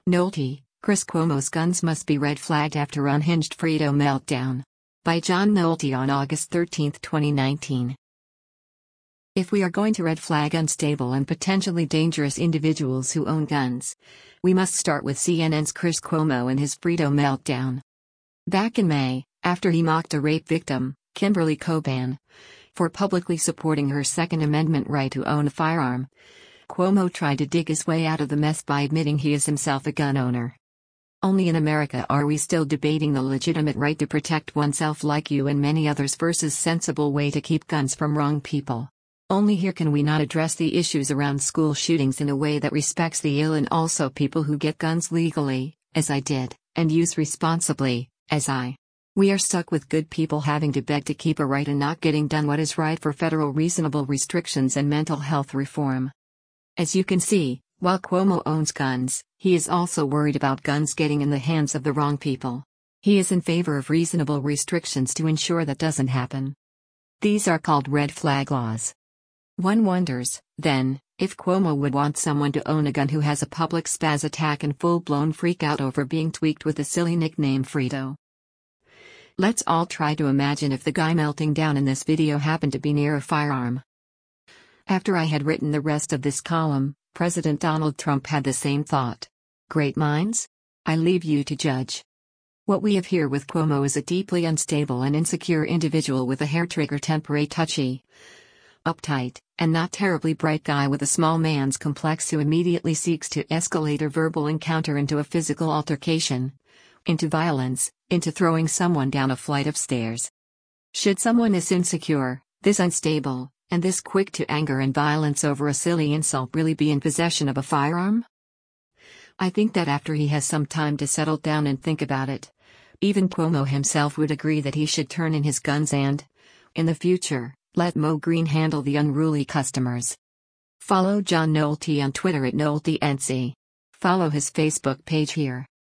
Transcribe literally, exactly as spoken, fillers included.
Nolte, Chris Cuomo's guns must be red flagged after unhinged Frito meltdown. By John Nolte on August thirteenth, twenty nineteen. If we are going to red flag unstable and potentially dangerous individuals who own guns, we must start with C N N's Chris Cuomo and his Frito meltdown. Back in May, after he mocked a rape victim, Kimberly Coban, for publicly supporting her Second Amendment right to own a firearm, Cuomo tried to dig his way out of the mess by admitting he is himself a gun owner. Only in America are we still debating the legitimate right to protect oneself like you and many others versus sensible way to keep guns from wrong people. Only here can we not address the issues around school shootings in a way that respects the ill and also people who get guns legally, as I did, and use responsibly, as I. We are stuck with good people having to beg to keep a right and not getting done what is right for federal reasonable restrictions and mental health reform. As you can see, while Cuomo owns guns, he is also worried about guns getting in the hands of the wrong people. He is in favor of reasonable restrictions to ensure that doesn't happen. These are called red flag laws. One wonders, then, if Cuomo would want someone to own a gun who has a public spaz attack and full-blown freak out over being tweaked with the silly nickname Frito. Let's all try to imagine if the guy melting down in this video happened to be near a firearm. After I had written the rest of this column, President Donald Trump had the same thought. Great minds? I leave you to judge. What we have here with Cuomo is a deeply unstable and insecure individual with a hair-trigger temper, touchy, uptight, and not terribly bright guy with a small man's complex who immediately seeks to escalate a verbal encounter into a physical altercation, into violence, into throwing someone down a flight of stairs. Should someone this insecure, this unstable, and this quick to anger and violence over a silly insult really be in possession of a firearm? I think that after he has some time to settle down and think about it, even Cuomo himself would agree that he should turn in his guns and, in the future, let Mo Green handle the unruly customers. Follow John Nolte on Twitter at NolteNC. Follow his Facebook page here.